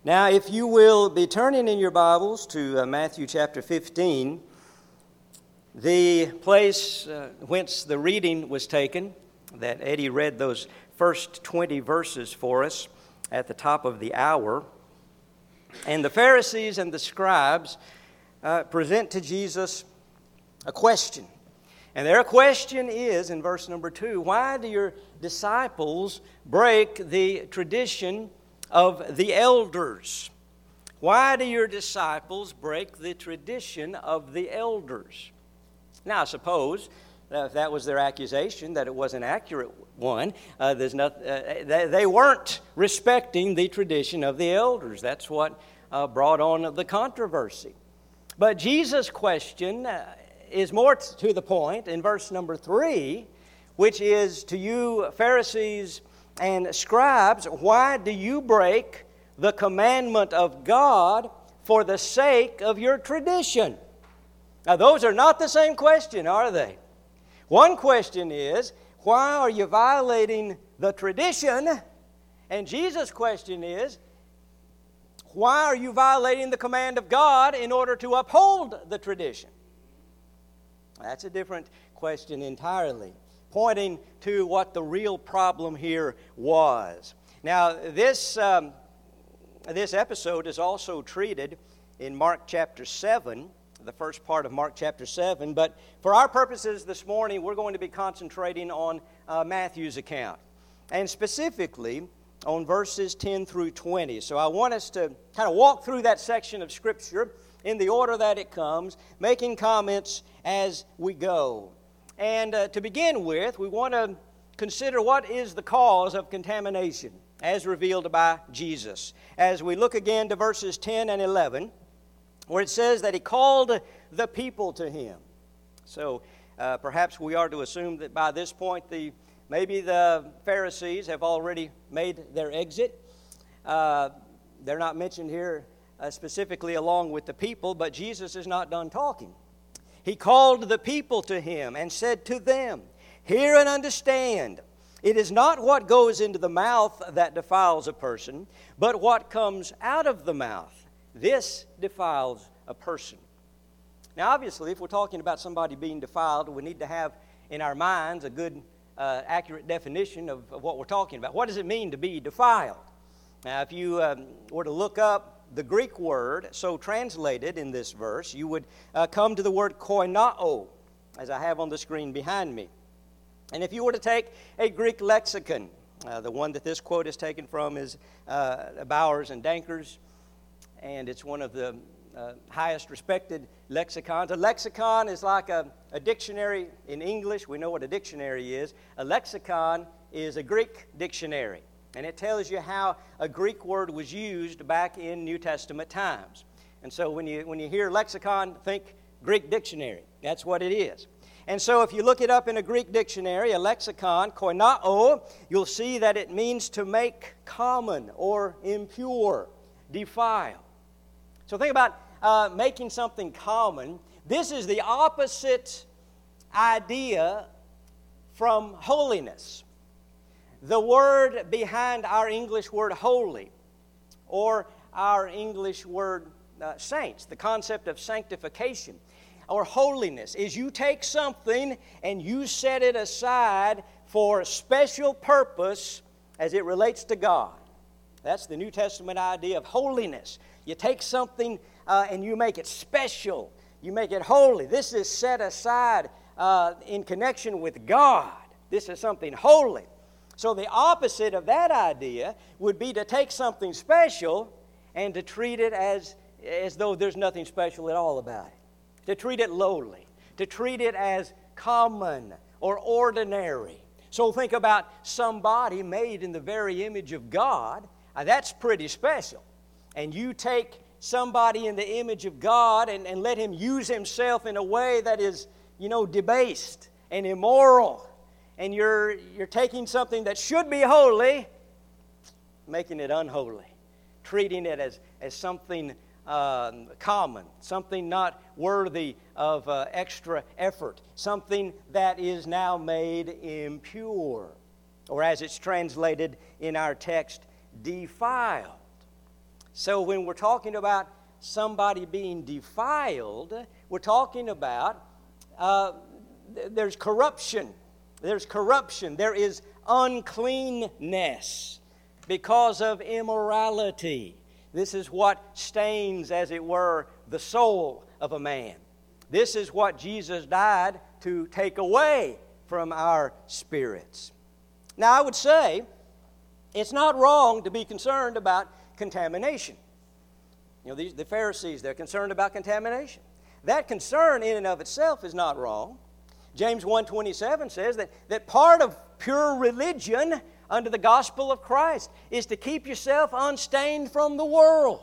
Now, if you will be turning in your Bibles to Matthew chapter 15, the place whence the reading was taken, that Eddie read those first 20 verses for us at the top of the hour, and the Pharisees and the scribes present to Jesus a question. And their question is, in verse number 2, why do your disciples break the tradition of the elders? Why do your disciples break the tradition of the elders? Now, I suppose if that was their accusation, that it was an accurate one. They weren't respecting the tradition of the elders. That's what brought on the controversy. But Jesus' question is more to the point in verse number 3, which is, to you Pharisees and scribes, why do you break the commandment of God for the sake of your tradition? Now, those are not the same question, are they? One question is, why are you violating the tradition? And Jesus' question is, why are you violating the command of God in order to uphold the tradition? That's a different question entirely, pointing to what the real problem here was. Now, this episode is also treated in Mark chapter 7, the first part of Mark chapter 7, but for our purposes this morning, we're going to be concentrating on Matthew's account, and specifically on verses 10 through 20. So I want us to kind of walk through that section of Scripture in the order that it comes, making comments as we go. And to begin with, we want to consider what is the cause of contamination as revealed by Jesus. As we look again to verses 10 and 11, where it says that He called the people to Him. So perhaps we are to assume that by this point, maybe the Pharisees have already made their exit. They're not mentioned here specifically along with the people, but Jesus is not done talking. He called the people to Him and said to them, "Hear and understand. It is not what goes into the mouth that defiles a person, but what comes out of the mouth. This defiles a person." Now, obviously, if we're talking about somebody being defiled, we need to have in our minds a good, accurate definition of what we're talking about. What does it mean to be defiled? Now, if you were to look up the Greek word so translated in this verse, you would come to the word koinao, as I have on the screen behind me. And if you were to take a Greek lexicon, the one that this quote is taken from is Bowers and Danker's, and it's one of the highest respected lexicons. A lexicon is like a dictionary in English. We know what a dictionary is. A lexicon is a Greek dictionary, and it tells you how a Greek word was used back in New Testament times. And so when you hear lexicon, think Greek dictionary. That's what it is. And so if you look it up in a Greek dictionary, a lexicon, koinao, you'll see that it means to make common or impure, defile. So think about making something common. This is the opposite idea from holiness. The word behind our English word holy, or our English word saints, the concept of sanctification or holiness, is you take something and you set it aside for a special purpose as it relates to God. That's the New Testament idea of holiness. You take something and you make it special. You make it holy. This is set aside in connection with God. This is something holy. So the opposite of that idea would be to take something special and to treat it as though there's nothing special at all about it. To treat it lowly. To treat it as common or ordinary. So think about somebody made in the very image of God. That's pretty special. And you take somebody in the image of God and let Him use Himself in a way that is, debased and immoral. And you're taking something that should be holy, making it unholy, treating it as something common, something not worthy of extra effort, something that is now made impure, or as it's translated in our text, defiled. So when we're talking about somebody being defiled, we're talking about there's corruption. There's corruption. There is uncleanness because of immorality. This is what stains, as it were, the soul of a man. This is what Jesus died to take away from our spirits. Now, I would say it's not wrong to be concerned about contamination. You know, the Pharisees, they're concerned about contamination. That concern in and of itself is not wrong. James 1:27 says that part of pure religion under the gospel of Christ is to keep yourself unstained from the world.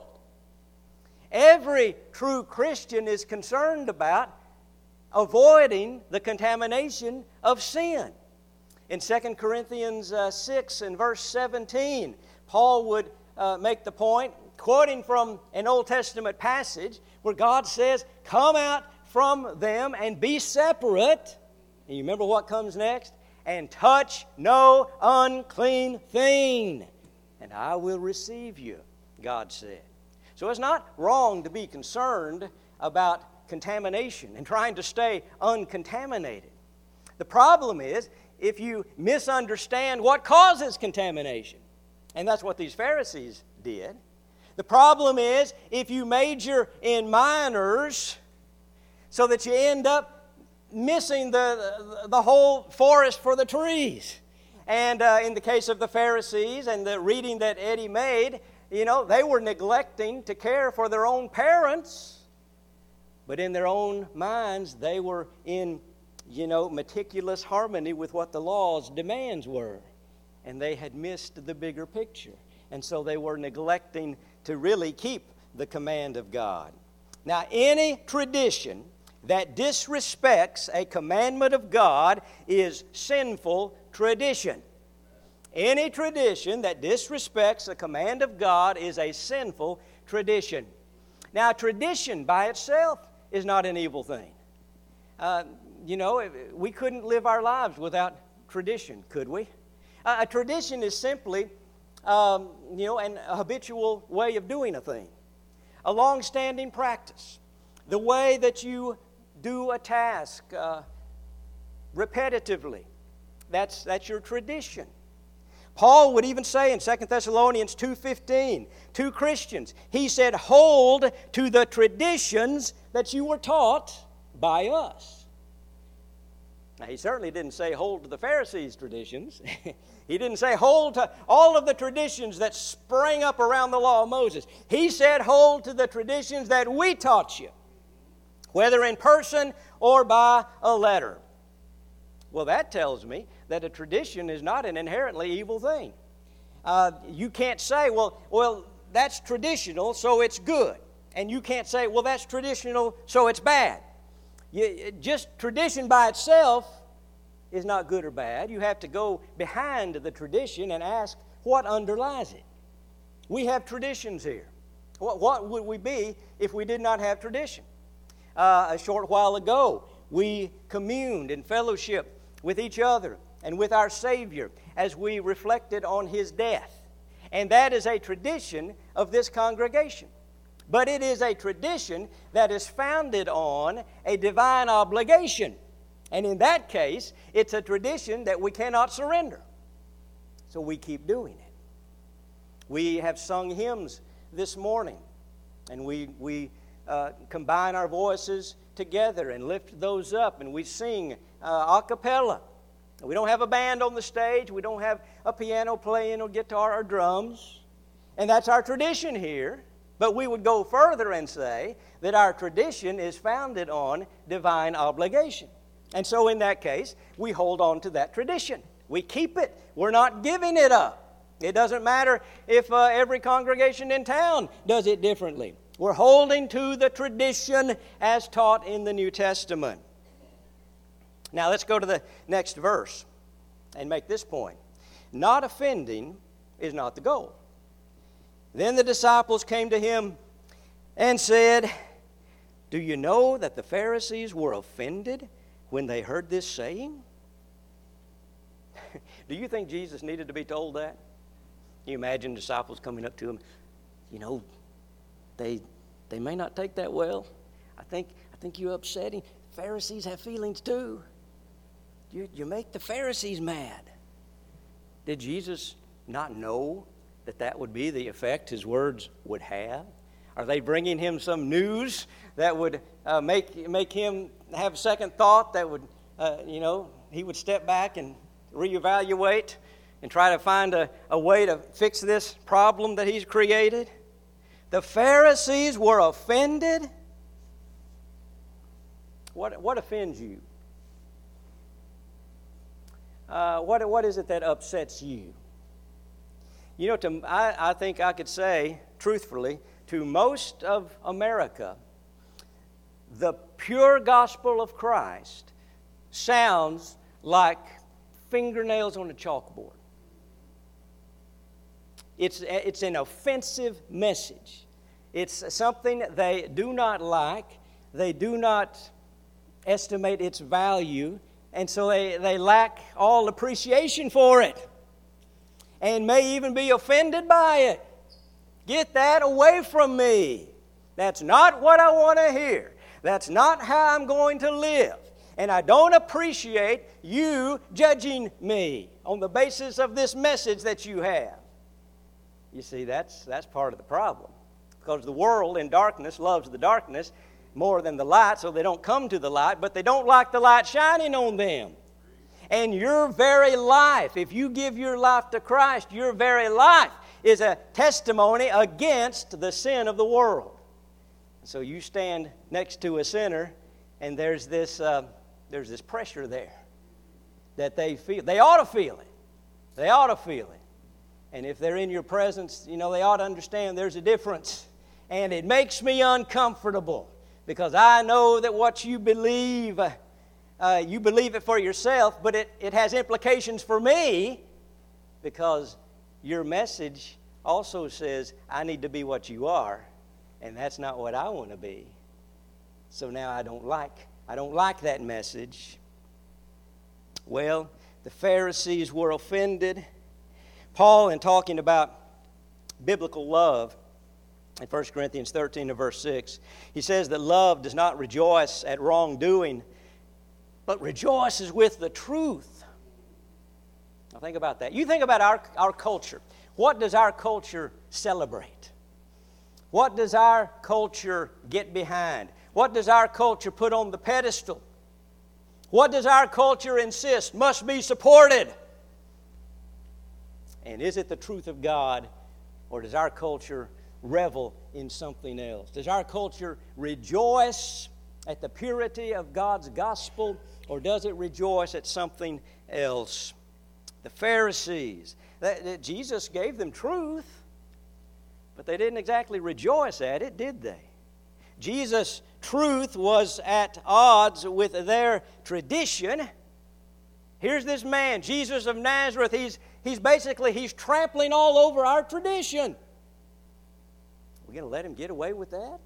Every true Christian is concerned about avoiding the contamination of sin. In 2 Corinthians 6 and verse 17, Paul would make the point, quoting from an Old Testament passage, where God says, "Come out from them and be separate." And you remember what comes next? "And touch no unclean thing, and I will receive you," God said. So it's not wrong to be concerned about contamination and trying to stay uncontaminated. The problem is if you misunderstand what causes contamination. And that's what these Pharisees did. The problem is if you major in minors so that you end up missing the whole forest for the trees. And in the case of the Pharisees and the reading that Eddie made, they were neglecting to care for their own parents. But in their own minds, they were in, meticulous harmony with what the law's demands were. And they had missed the bigger picture. And so they were neglecting to really keep the command of God. Now, any tradition that disrespects a commandment of God is sinful tradition. Any tradition that disrespects a command of God is a sinful tradition. Now, tradition by itself is not an evil thing. We couldn't live our lives without tradition, could we? A tradition is simply, an habitual way of doing a thing. A long-standing practice. The way that you do a task repetitively. That's your tradition. Paul would even say in 2 Thessalonians 2:15 to Christians, he said, "Hold to the traditions that you were taught by us." Now, he certainly didn't say hold to the Pharisees' traditions. He didn't say hold to all of the traditions that sprang up around the law of Moses. He said hold to the traditions that we taught you, whether in person or by a letter. Well, that tells me that a tradition is not an inherently evil thing. You can't say, well, that's traditional, so it's good. And you can't say, well, that's traditional, so it's bad. Just tradition by itself is not good or bad. You have to go behind the tradition and ask what underlies it. We have traditions here. What would we be if we did not have tradition? A short while ago, we communed in fellowship with each other and with our Savior as we reflected on His death. And that is a tradition of this congregation. But it is a tradition that is founded on a divine obligation. And in that case, it's a tradition that we cannot surrender. So we keep doing it. We have sung hymns this morning, and we combine our voices together and lift those up, and we sing a cappella. We don't have a band on the stage. We don't have a piano playing or guitar or drums. And that's our tradition here. But we would go further and say that our tradition is founded on divine obligation. And so in that case, we hold on to that tradition. We keep it. We're not giving it up. It doesn't matter if every congregation in town does it differently. We're holding to the tradition as taught in the New Testament. Now let's go to the next verse and make this point. Not offending is not the goal. Then the disciples came to him and said, "Do you know that the Pharisees were offended when they heard this saying?" Do you think Jesus needed to be told that? Can you imagine disciples coming up to him? they may not take that well. I think you're upsetting. Pharisees have feelings too. You make the Pharisees mad. Did Jesus not know that would be the effect his words would have? Are they bringing him some news that would make him have second thought, that would, he would step back and reevaluate and try to find a way to fix this problem that he's created? The Pharisees were offended. What offends you? What is it that upsets you? I think I could say, truthfully, to most of America, the pure gospel of Christ sounds like fingernails on a chalkboard. It's an offensive message. It's something they do not like. They do not estimate its value, and so they lack all appreciation for it, and may even be offended by it. Get that away from me. That's not what I want to hear. That's not how I'm going to live. And I don't appreciate you judging me on the basis of this message that you have. You see, that's part of the problem. Because the world in darkness loves the darkness more than the light, so they don't come to the light, but they don't like the light shining on them. And your very life, if you give your life to Christ, your very life is a testimony against the sin of the world. So you stand next to a sinner, and there's this pressure there that they feel. They ought to feel it. They ought to feel it. And if they're in your presence, they ought to understand there's a difference. And it makes me uncomfortable because I know that what you believe it for yourself, but it has implications for me because your message also says, I need to be what you are, and that's not what I want to be. So now I don't like that message. Well, the Pharisees were offended. Paul, in talking about biblical love, in 1 Corinthians 13 and verse 6, he says that love does not rejoice at wrongdoing, but rejoices with the truth. Now think about that. You think about our culture. What does our culture celebrate? What does our culture get behind? What does our culture put on the pedestal? What does our culture insist must be supported? And is it the truth of God, or does our culture revel in something else? Does our culture rejoice at the purity of God's gospel, or does it rejoice at something else? The Pharisees, Jesus gave them truth, but they didn't exactly rejoice at it, did they? Jesus' truth was at odds with their tradition. Here's this man, Jesus of Nazareth. He's trampling all over our tradition. We're going to let him get away with that?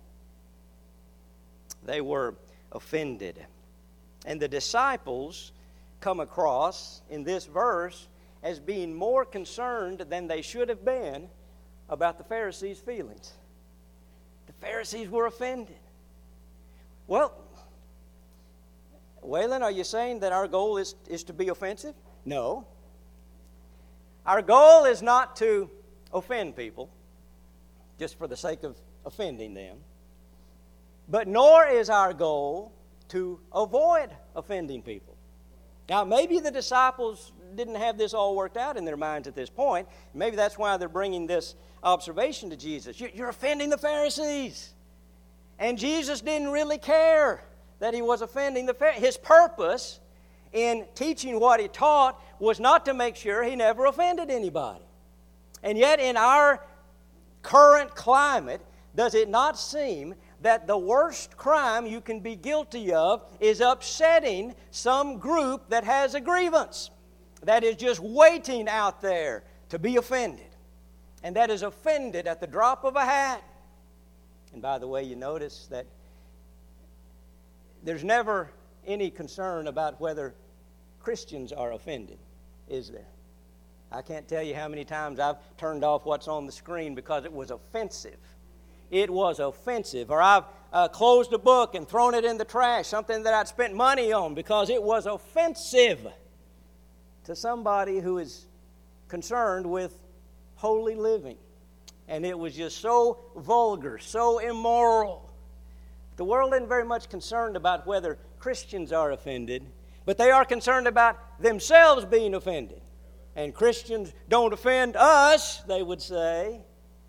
They were offended. And the disciples come across in this verse as being more concerned than they should have been about the Pharisees' feelings. The Pharisees were offended. Well, Waylon, are you saying that our goal is to be offensive? No. Our goal is not to offend people just for the sake of offending them. But nor is our goal to avoid offending people. Now, maybe the disciples didn't have this all worked out in their minds at this point. Maybe that's why they're bringing this observation to Jesus. You're offending the Pharisees. And Jesus didn't really care that he was offending the Pharisees. His purpose in teaching what he taught was not to make sure he never offended anybody. And yet in our current climate, does it not seem that the worst crime you can be guilty of is upsetting some group that has a grievance, that is just waiting out there to be offended, and that is offended at the drop of a hat? And by the way, you notice that there's never any concern about whether Christians are offended, is there? I can't tell you how many times I've turned off what's on the screen because it was offensive. it was offensive. Or I've closed a book and thrown it in the trash, something that I'd spent money on, because it was offensive to somebody who is concerned with holy living. And it was just so vulgar, so immoral. The world isn't very much concerned about whether Christians are offended, but they are concerned about themselves being offended. And Christians don't offend us, they would say.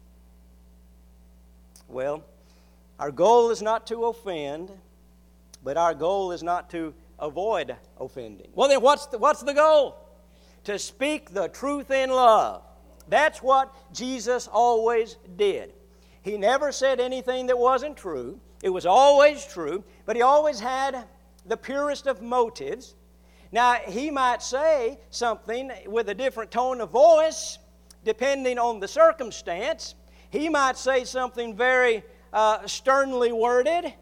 Well, our goal is not to offend, but our goal is not to avoid offending. Well, then what's the goal? To speak the truth in love. That's what Jesus always did. He never said anything that wasn't true. It was always true, but He always had the purest of motives. Now, He might say something with a different tone of voice, depending on the circumstance. He might say something very sternly worded.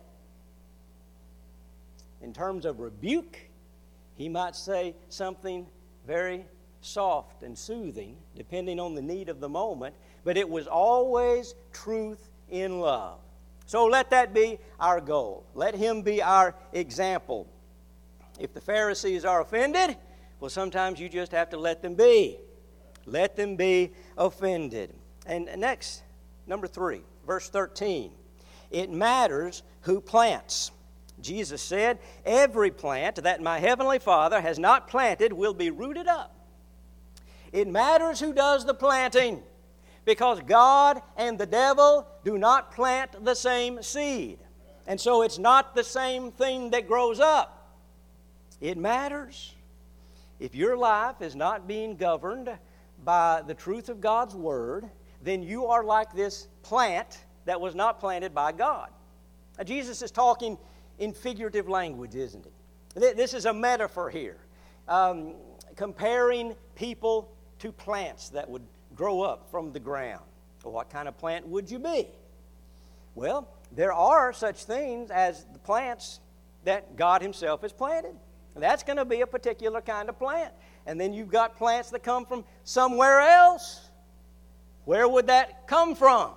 In terms of rebuke, He might say something very soft and soothing, depending on the need of the moment, but it was always truth in love. So let that be our goal. Let Him be our example. If the Pharisees are offended, well, sometimes you just have to let them be. Let them be offended. And next, number 3, verse 13. It matters who plants. Jesus said, every plant that my heavenly Father has not planted will be rooted up. It matters who does the planting, because God and the devil do not plant the same seed. And so it's not the same thing that grows up. It matters. If your life is not being governed by the truth of God's Word, then you are like this plant that was not planted by God. Now, Jesus is talking in figurative language, isn't it? This is a metaphor here, comparing people to plants that would grow up from the ground. Well, what kind of plant would you be? Well, there are such things as the plants that God Himself has planted. And that's going to be a particular kind of plant. And then you've got plants that come from somewhere else. Where would that come from?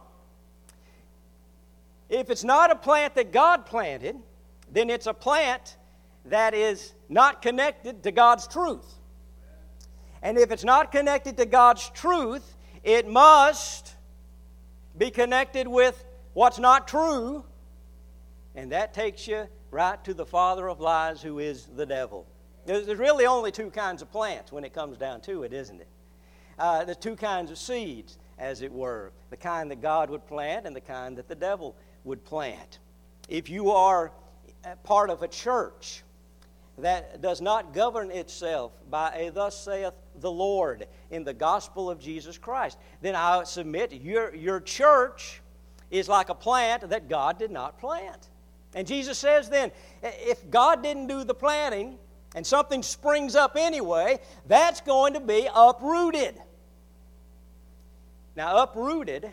If it's not a plant that God planted, then it's a plant that is not connected to God's truth. And if it's not connected to God's truth, it must be connected with what's not true. And that takes you right to the father of lies, who is the devil. There's really only two kinds of plants when it comes down to it, isn't it? There's two kinds of seeds, as it were. The kind that God would plant and the kind that the devil would plant. If you are part of a church that does not govern itself by a thus saith the Lord in the gospel of Jesus Christ, then I submit your church is like a plant that God did not plant. And Jesus says then, if God didn't do the planting and something springs up anyway, that's going to be uprooted. Now, uprooted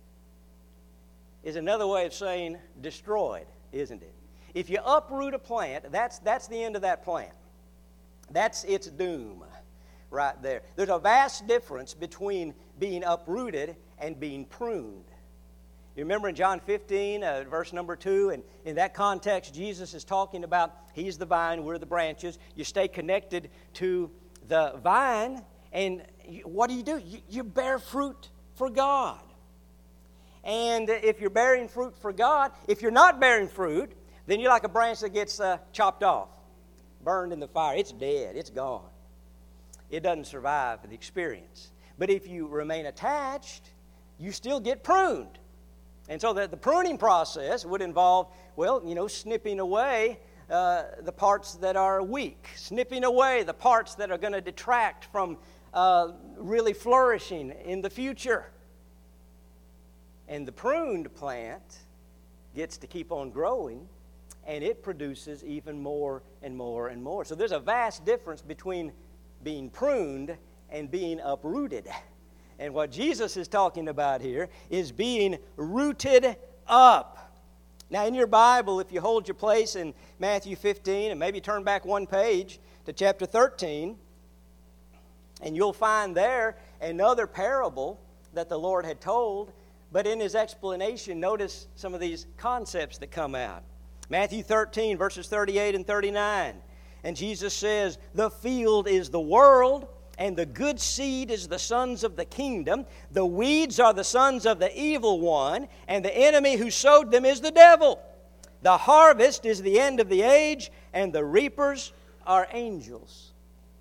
is another way of saying destroyed, isn't it? If you uproot a plant, that's the end of that plant. That's its doom right there. There's a vast difference between being uprooted and being pruned. You remember in John 15, verse number 2, and in that context, Jesus is talking about He's the vine, we're the branches. You stay connected to the vine, and what do? You bear fruit for God. And if you're bearing fruit for God, if you're not bearing fruit, then you're like a branch that gets chopped off, burned in the fire. It's dead. It's gone. It doesn't survive the experience. But if you remain attached, you still get pruned. And so the pruning process would involve, snipping away the parts that are weak, snipping away the parts that are going to detract from really flourishing in the future. And the pruned plant gets to keep on growing, and it produces even more and more and more. So there's a vast difference between being pruned and being uprooted. And what Jesus is talking about here is being rooted up. Now, in your Bible, if you hold your place in Matthew 15, and maybe turn back one page to chapter 13, and you'll find there another parable that the Lord had told But in his explanation, notice some of these concepts that come out. Matthew 13, verses 38 and 39. And Jesus says, "The field is the world, and the good seed is the sons of the kingdom. The weeds are the sons of the evil one, and the enemy who sowed them is the devil. The harvest is the end of the age, and the reapers are angels."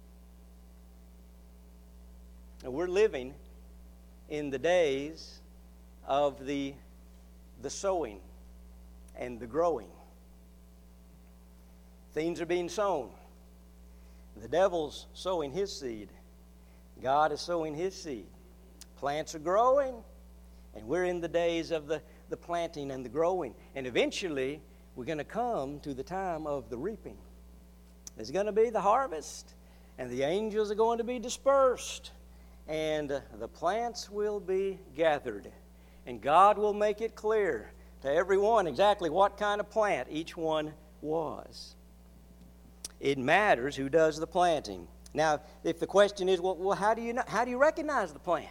Now, we're living in the days of the sowing and the growing. Things are being sown. The devil's sowing his seed. God is sowing his seed. Plants are growing, and we're in the days of the planting and the growing. And eventually, we're going to come to the time of the reaping. There's going to be the harvest, and the angels are going to be dispersed, and the plants will be gathered. And God will make it clear to everyone exactly what kind of plant each one was. It matters who does the planting. Now, if the question is, well, how do you recognize the plant?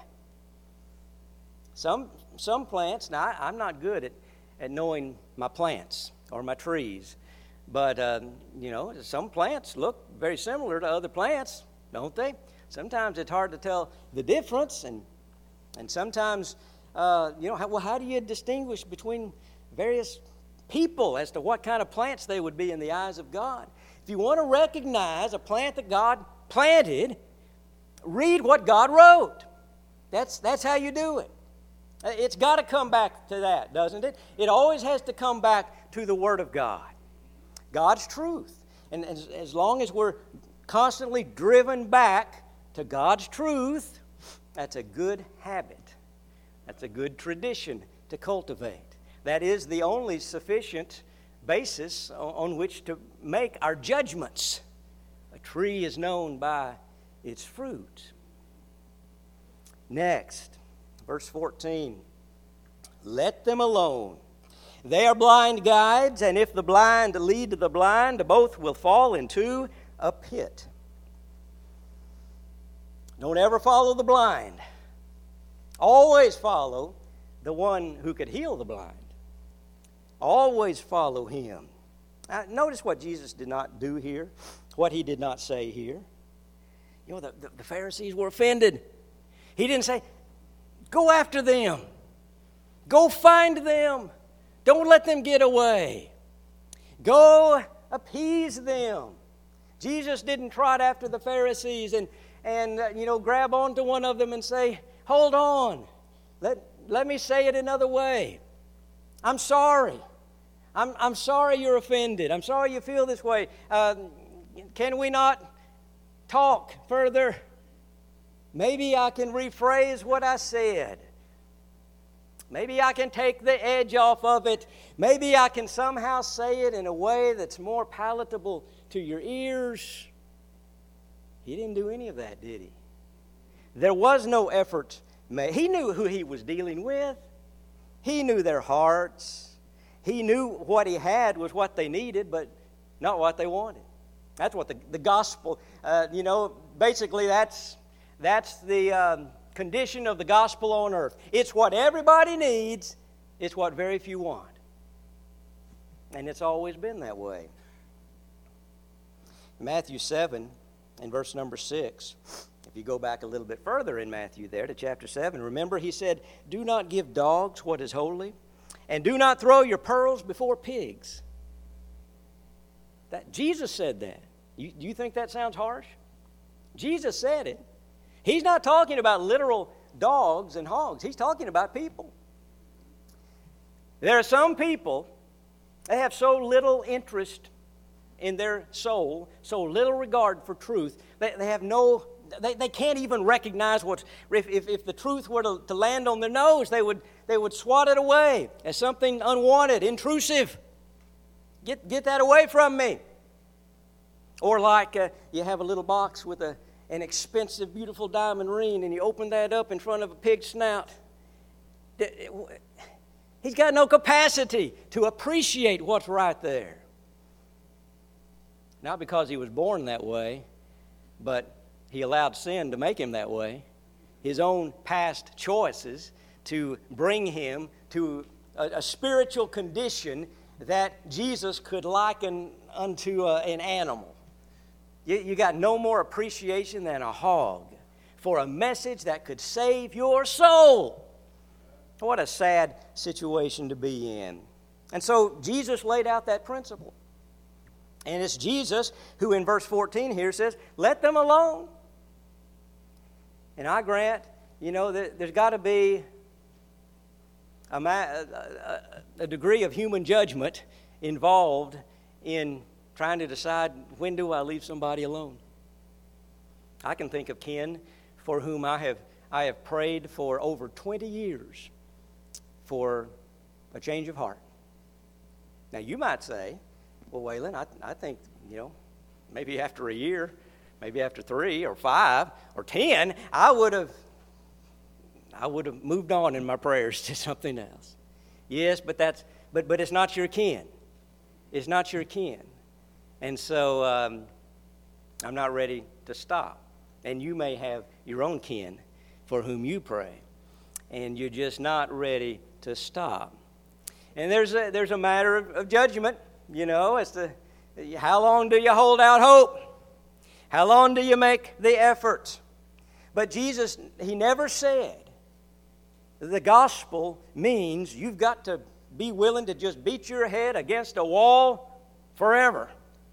Some plants. Now, I'm not good at knowing my plants or my trees, but some plants look very similar to other plants, don't they? Sometimes it's hard to tell the difference, and sometimes how do you distinguish between various people as to what kind of plants they would be in the eyes of God? If you want to recognize a plant that God planted, read what God wrote. That's how you do it. It's got to come back to that, doesn't it? It always has to come back to the Word of God, God's truth. And as long as we're constantly driven back to God's truth, that's a good habit. That's a good tradition to cultivate. That is the only sufficient basis on which to make our judgments. A tree is known by its fruit. Next, verse 14. "Let them alone. They are blind guides, and if the blind lead the blind, both will fall into a pit." Don't ever follow the blind. Always follow the one who could heal the blind. Always follow him. Now, notice what Jesus did not do here, what he did not say here. The Pharisees were offended. He didn't say, "Go after them. Go find them. Don't let them get away. Go appease them." Jesus didn't trot after the Pharisees and grab onto one of them and say, "Hold on. Let me say it another way. I'm sorry. I'm sorry you're offended. I'm sorry you feel this way. Can we not talk further? Maybe I can rephrase what I said. Maybe I can take the edge off of it. Maybe I can somehow say it in a way that's more palatable to your ears." He didn't do any of that, did he? There was no effort made. He knew who he was dealing with. He knew their hearts. He knew what he had was what they needed, but not what they wanted. That's what the gospel, basically that's the condition of the gospel on earth. It's what everybody needs. It's what very few want. And it's always been that way. Matthew 7 and verse number 6. If you go back a little bit further in Matthew there to chapter 7, remember he said, "Do not give dogs what is holy, and do not throw your pearls before pigs." Jesus said that. Do you think that sounds harsh? Jesus said it. He's not talking about literal dogs and hogs. He's talking about people. There are some people, they have so little interest in their soul, so little regard for truth, they have no... They can't even recognize what if the truth were to land on their nose, they would swat it away as something unwanted, intrusive. Get that away from me. Or like you have a little box with an expensive, beautiful diamond ring, and you open that up in front of a pig's snout. He's got no capacity to appreciate what's right there. Not because he was born that way, but he allowed sin to make him that way, his own past choices to bring him to a spiritual condition that Jesus could liken unto an animal. You got no more appreciation than a hog for a message that could save your soul. What a sad situation to be in. And so Jesus laid out that principle. And it's Jesus who in verse 14 here says, let them alone. And I grant, there's got to be a degree of human judgment involved in trying to decide, when do I leave somebody alone? I can think of Ken, for whom I have prayed for over 20 years for a change of heart. Now you might say, well, Waylon, I think, maybe after a year, maybe after 3 or 5 or 10, I would have moved on in my prayers to something else. Yes, but it's not your kin. It's not your kin. And so I'm not ready to stop. And you may have your own kin for whom you pray, and you're just not ready to stop. And there's a matter of judgment, as to how long do you hold out hope? How long do you make the effort? But Jesus, he never said the gospel means you've got to be willing to just beat your head against a wall forever.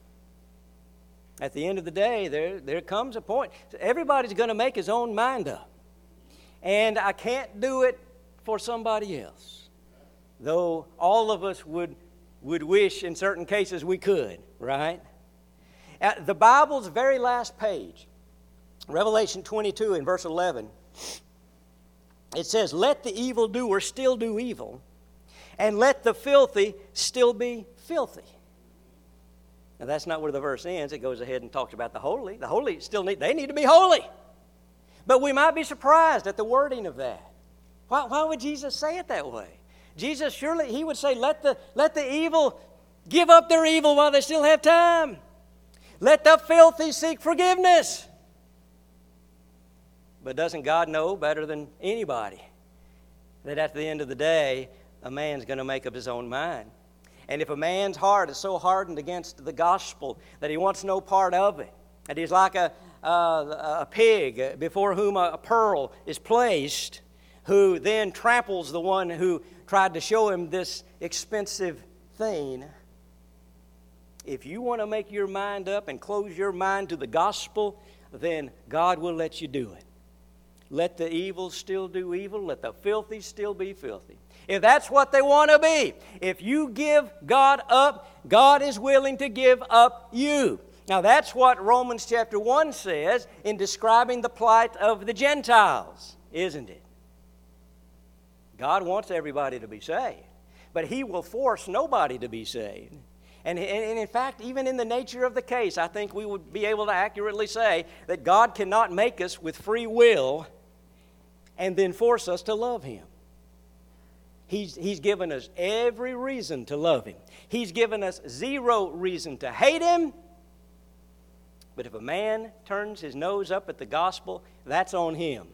At the end of the day, there comes a point. Everybody's going to make his own mind up. And I can't do it for somebody else. Though all of us would wish in certain cases we could, right? At the Bible's very last page, Revelation 22 in verse 11, it says, let the evildoer still do evil, and let the filthy still be filthy. Now that's not where the verse ends. It goes ahead and talks about the holy. The holy they need to be holy. But we might be surprised at the wording of that. Why would Jesus say it that way? Jesus, surely he would say, let the evil give up their evil while they still have time. Let the filthy seek forgiveness. But doesn't God know better than anybody that at the end of the day, a man's going to make up his own mind? And if a man's heart is so hardened against the gospel that he wants no part of it, that he's like a pig before whom a pearl is placed, who then tramples the one who tried to show him this expensive thing. If you want to make your mind up and close your mind to the gospel, then God will let you do it. Let the evil still do evil. Let the filthy still be filthy. If that's what they want to be, if you give God up, God is willing to give up you. Now that's what Romans chapter 1 says in describing the plight of the Gentiles, isn't it? God wants everybody to be saved, but He will force nobody to be saved. And in fact, even in the nature of the case, I think we would be able to accurately say that God cannot make us with free will and then force us to love Him. He's given us every reason to love Him. He's given us zero reason to hate Him. But if a man turns his nose up at the gospel, that's on him.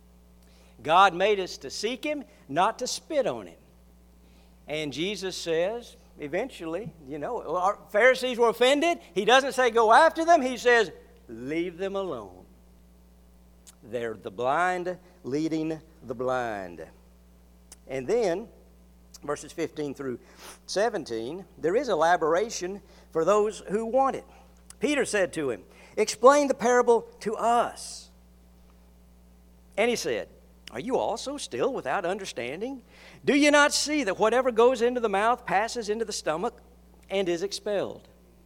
God made us to seek Him, not to spit on Him. And Jesus says, eventually, our Pharisees were offended. He doesn't say go after them. He says, leave them alone. They're the blind leading the blind. And then, verses 15 through 17, there is elaboration for those who want it. Peter said to him, explain the parable to us. And he said, are you also still without understanding? Do you not see that whatever goes into the mouth passes into the stomach and is expelled?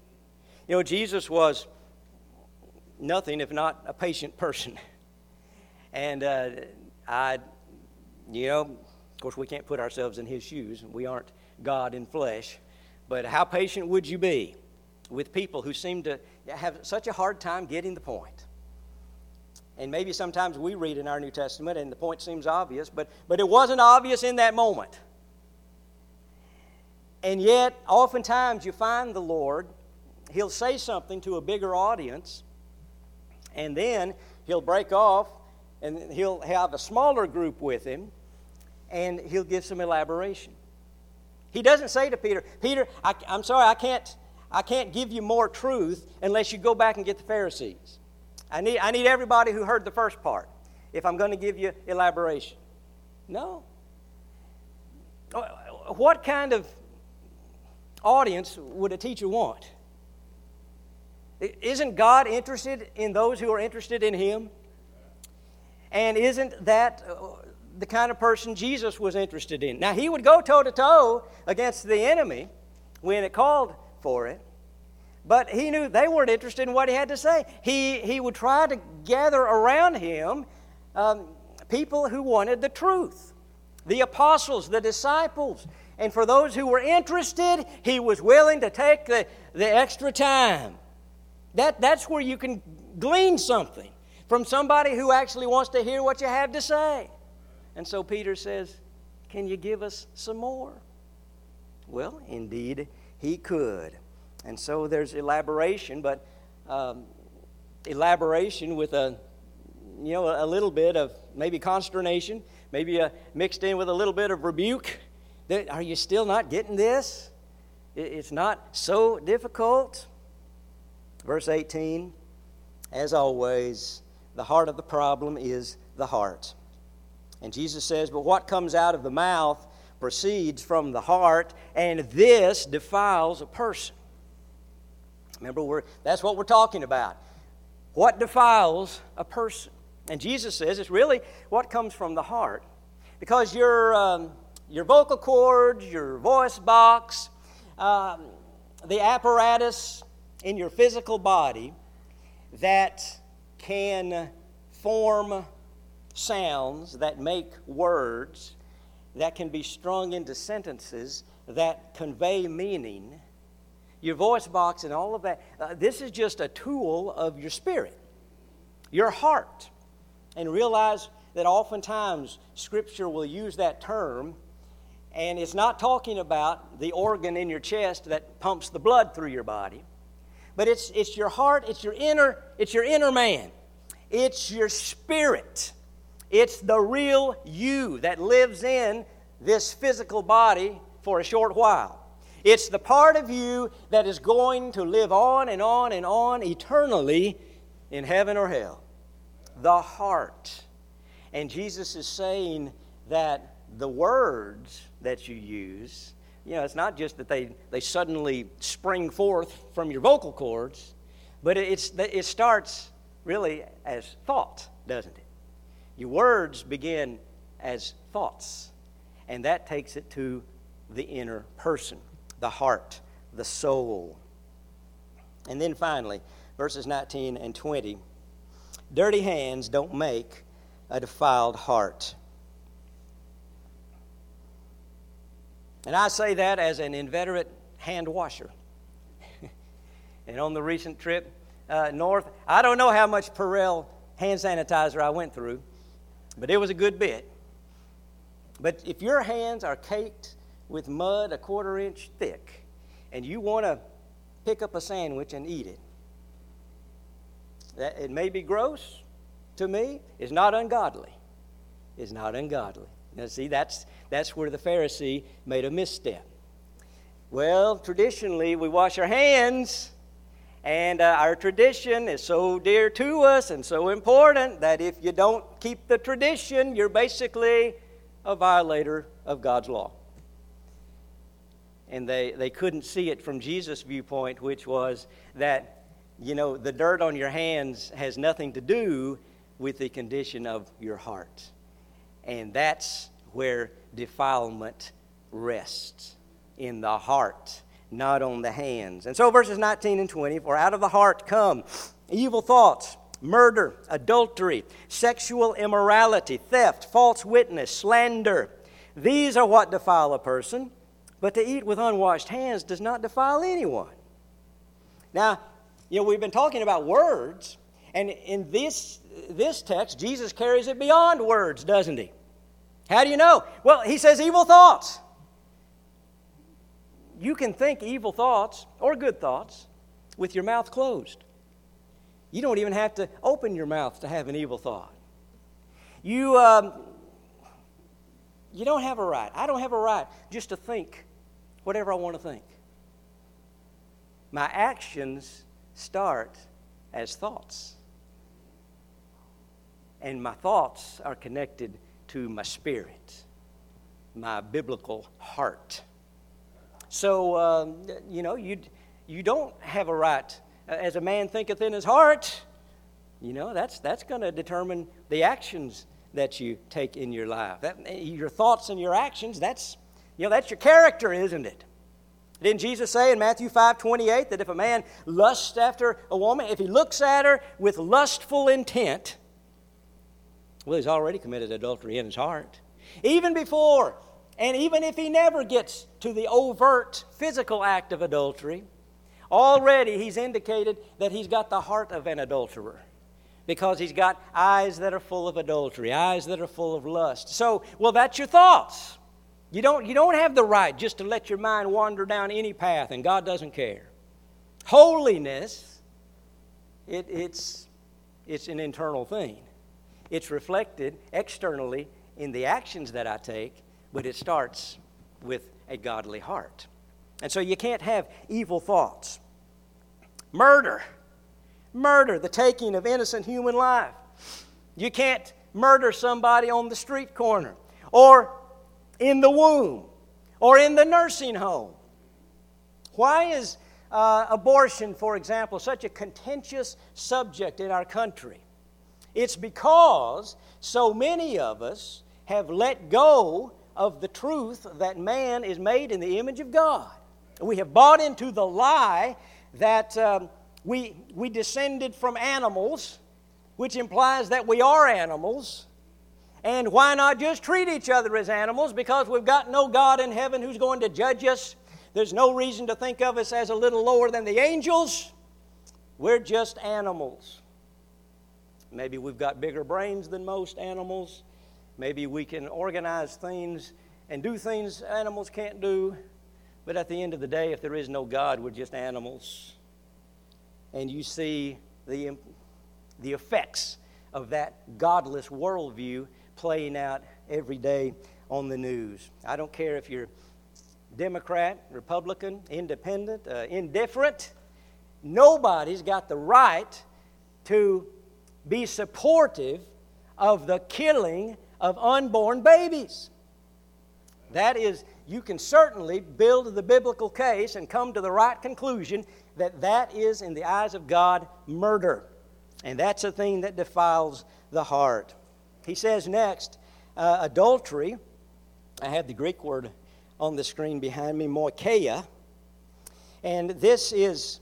Jesus was nothing if not a patient person. And of course, we can't put ourselves in His shoes. We aren't God in flesh. But how patient would you be with people who seem to have such a hard time getting the point? And maybe sometimes we read in our New Testament and the point seems obvious, but it wasn't obvious in that moment. And yet, oftentimes you find the Lord, He'll say something to a bigger audience, and then He'll break off and He'll have a smaller group with Him, and he'll give some elaboration. He doesn't say to Peter, Peter, I'm sorry, I can't give you more truth unless you go back and get the Pharisees. I need everybody who heard the first part if I'm going to give you elaboration. No. What kind of audience would a teacher want? Isn't God interested in those who are interested in Him? And isn't that the kind of person Jesus was interested in? Now, He would go toe-to-toe against the enemy when it called for it, but He knew they weren't interested in what He had to say. He would try to gather around Him people who wanted the truth, the apostles, the disciples. And for those who were interested, He was willing to take the extra time. That's where you can glean something from somebody who actually wants to hear what you have to say. And so Peter says, can you give us some more? Well, indeed, he could. And so there's elaboration, but elaboration with a little bit of maybe consternation, maybe mixed in with a little bit of rebuke. Are you still not getting this? It's not so difficult. Verse 18, as always, the heart of the problem is the heart. And Jesus says, but what comes out of the mouth proceeds from the heart, and this defiles a person. Remember, that's what we're talking about. What defiles a person? And Jesus says it's really what comes from the heart. Because your vocal cords, your voice box, the apparatus in your physical body that can form sounds, that make words, that can be strung into sentences that convey meaning, your voice box and all of that, this is just a tool of your spirit, your heart. And realize that oftentimes Scripture will use that term, and it's not talking about the organ in your chest that pumps the blood through your body, but it's your heart, it's your inner man, it's your spirit, it's the real you that lives in this physical body for a short while. It's the part of you that is going to live on and on and on eternally in heaven or hell. The heart. And Jesus is saying that the words that you use, it's not just that they suddenly spring forth from your vocal cords, but it starts really as thought, doesn't it? Your words begin as thoughts, and that takes it to the inner person, the heart, the soul. And then finally, verses 19 and 20, dirty hands don't make a defiled heart. And I say that as an inveterate hand washer. And on the recent trip north, I don't know how much Perel hand sanitizer I went through, but it was a good bit. But if your hands are caked with mud 1/4 inch thick, and you want to pick up a sandwich and eat it, it may be gross to me. It's not ungodly. It's not ungodly. Now, see, that's where the Pharisee made a misstep. Well, traditionally, we wash our hands, and our tradition is so dear to us and so important that if you don't keep the tradition, you're basically a violator of God's law. And they couldn't see it from Jesus' viewpoint, which was that, the dirt on your hands has nothing to do with the condition of your heart. And that's where defilement rests, in the heart, not on the hands. And so verses 19 and 20, for out of the heart come evil thoughts, murder, adultery, sexual immorality, theft, false witness, slander. These are what defile a person, but to eat with unwashed hands does not defile anyone. Now, we've been talking about words, and in this text, Jesus carries it beyond words, doesn't he? How do you know? Well, he says evil thoughts. You can think evil thoughts or good thoughts with your mouth closed. You don't even have to open your mouth to have an evil thought. You You don't have a right. I don't have a right just to think whatever I want to think. My actions start as thoughts. And my thoughts are connected to my spirit, my biblical heart. So, you don't have a right. As a man thinketh in his heart, that's going to determine the actions that you take in your life. Your thoughts and your actions, that's your character, isn't it? Didn't Jesus say in Matthew 5:28 that if a man lusts after a woman, if he looks at her with lustful intent, well, he's already committed adultery in his heart. Even before, and even if he never gets to the overt physical act of adultery, already he's indicated that he's got the heart of an adulterer, because he's got eyes that are full of adultery, eyes that are full of lust. So, well, that's your thoughts. You don't have the right just to let your mind wander down any path, and God doesn't care. Holiness, it's an internal thing. It's reflected externally in the actions that I take, but it starts with a godly heart. And so you can't have evil thoughts. Murder, the taking of innocent human life. You can't murder somebody on the street corner, or in the womb, or in the nursing home. Why is abortion, for example, such a contentious subject in our country? It's because so many of us have let go of the truth that man is made in the image of God. We have bought into the lie that we descended from animals, which implies that we are animals. And why not just treat each other as animals? Because we've got no God in heaven who's going to judge us. There's no reason to think of us as a little lower than the angels. We're just animals. Maybe we've got bigger brains than most animals. Maybe we can organize things and do things animals can't do. But at the end of the day, if there is no God, we're just animals. And you see the effects of that godless worldview playing out every day on the news. I don't care if you're Democrat, Republican, independent, indifferent. Nobody's got the right to be supportive of the killing of unborn babies. That is, you can certainly build the biblical case and come to the right conclusion that is, in the eyes of God, murder. And that's a thing that defiles the heart. He says next, adultery. I have the Greek word on the screen behind me, moikeia. And this is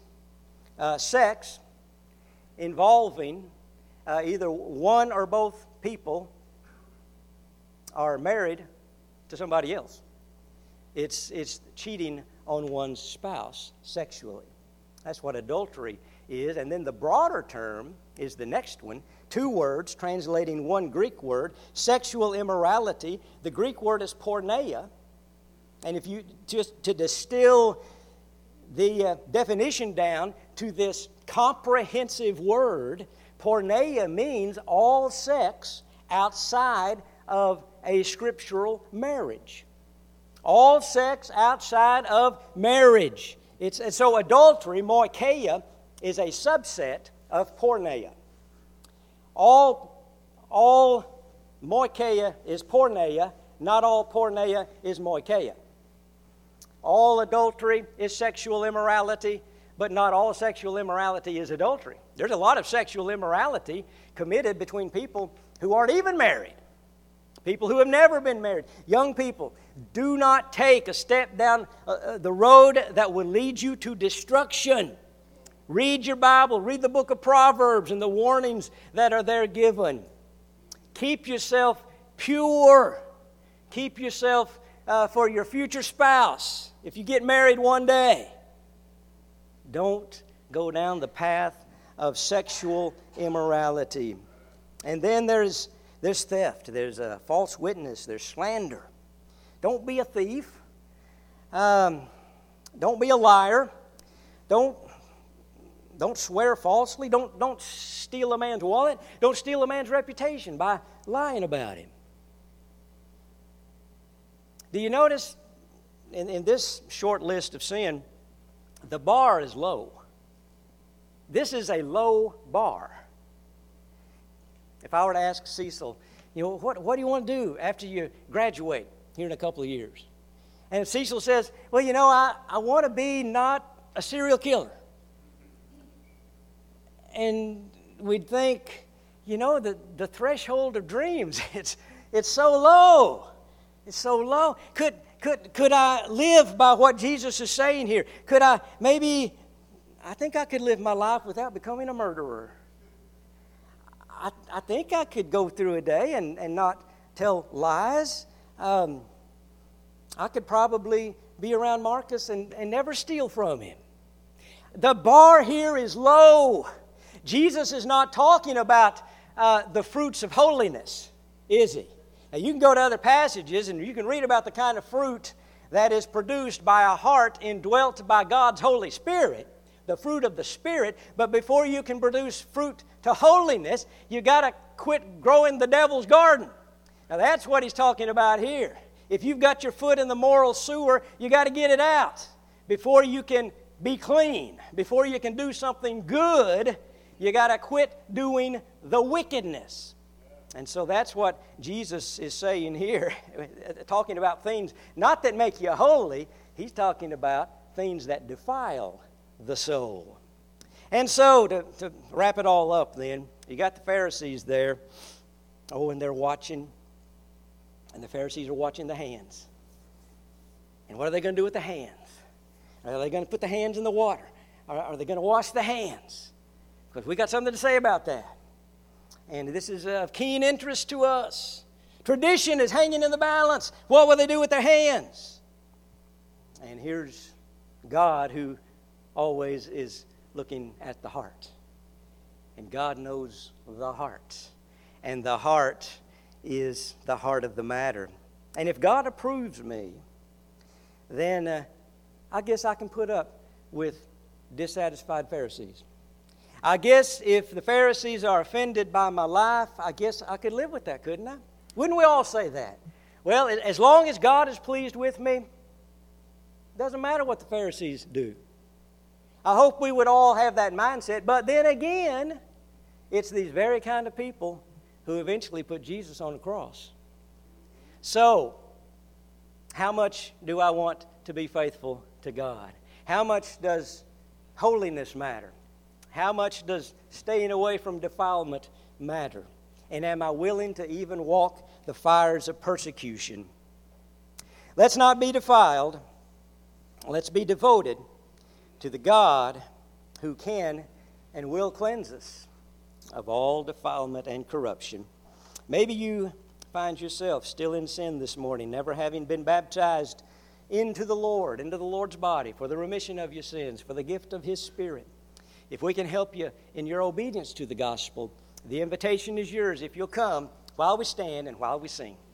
sex involving either one or both people are married to somebody else. It's cheating on one's spouse sexually. That's what adultery is. And then the broader term is the next one. Two words translating one Greek word, sexual immorality. The Greek word is porneia. And if you just to distill the definition down to this comprehensive word, porneia means all sex outside of a scriptural marriage. All sex outside of marriage. So adultery, moikeia, is a subset of porneia. All moikeia is porneia, not all porneia is moikeia. All adultery is sexual immorality, but not all sexual immorality is adultery. There's a lot of sexual immorality committed between people who aren't even married. People who have never been married. Young people, do not take a step down the road that will lead you to destruction. Read your Bible. Read the book of Proverbs and the warnings that are there given. Keep yourself pure. Keep yourself for your future spouse. If you get married one day, don't go down the path of sexual immorality. And then there's theft. There's a false witness. There's slander. Don't be a thief. Don't be a liar. Don't swear falsely. Don't steal a man's wallet. Don't steal a man's reputation by lying about him. Do you notice in this short list of sin, the bar is low? This is a low bar. If I were to ask Cecil, what do you want to do after you graduate here in a couple of years? And Cecil says, well, I want to be not a serial killer. And we'd think, the threshold of dreams, it's so low. It's so low. Could I live by what Jesus is saying here? Could I think I could live my life without becoming a murderer. I think I could go through a day and not tell lies. I could probably be around Marcus and never steal from him. The bar here is low. Jesus is not talking about the fruits of holiness, is he? Now, you can go to other passages and you can read about the kind of fruit that is produced by a heart indwelt by God's Holy Spirit, the fruit of the Spirit. But before you can produce fruit to holiness, you got to quit growing the devil's garden. Now, that's what he's talking about here. If you've got your foot in the moral sewer, you got to get it out before you can be clean. Before you can do something good, you got to quit doing the wickedness. And so that's what Jesus is saying here, talking about things not that make you holy. He's talking about things that defile the soul. And so to wrap it all up then, you got the Pharisees there. Oh, and they're watching. And the Pharisees are watching the hands. And what are they going to do with the hands? Are they going to put the hands in the water? Are they going to wash the hands? Because we got something to say about that. And this is of keen interest to us. Tradition is hanging in the balance. What will they do with their hands? And here's God, who always is looking at the heart. And God knows the heart. And the heart is the heart of the matter. And if God approves me, then I guess I can put up with dissatisfied Pharisees. I guess if the Pharisees are offended by my life, I guess I could live with that, couldn't I? Wouldn't we all say that? Well, as long as God is pleased with me, it doesn't matter what the Pharisees do. I hope we would all have that mindset. But then again, it's these very kind of people who eventually put Jesus on the cross. So, how much do I want to be faithful to God? How much does holiness matter? How much does staying away from defilement matter? And am I willing to even walk the fires of persecution? Let's not be defiled. Let's be devoted to the God who can and will cleanse us of all defilement and corruption. Maybe you find yourself still in sin this morning, never having been baptized into the Lord, into the Lord's body, for the remission of your sins, for the gift of His Spirit. If we can help you in your obedience to the gospel, the invitation is yours if you'll come while we stand and while we sing.